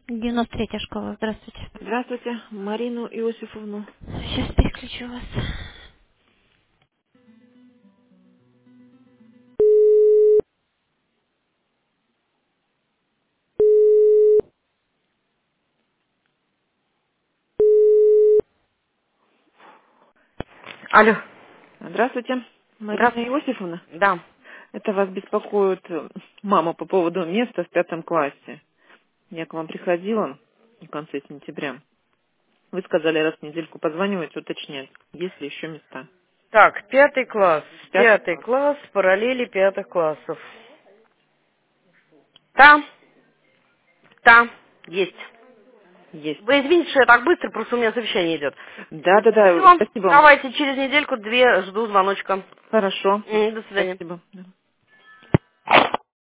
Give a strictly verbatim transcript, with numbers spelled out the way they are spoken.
девяносто третья школа, здравствуйте. Здравствуйте, Марину Иосифовну. Сейчас переключу вас. Алло, Здравствуйте, Марина здравствуйте. Иосифовна. Да. Это вас беспокоит э, мама по поводу места в пятом классе. Я к вам приходила в конце сентября. Вы сказали раз в недельку позванивать, уточнять, есть ли еще места. Так, пятый класс. Пятый Пятый класс. класс, параллели пятых классов. Да, да, есть. Есть. Вы извините, что я так быстро, просто у меня совещание идет. Да-да-да, Все, спасибо вам. давайте через недельку две жду звоночка. Хорошо. М, До свидания. Спасибо. Да.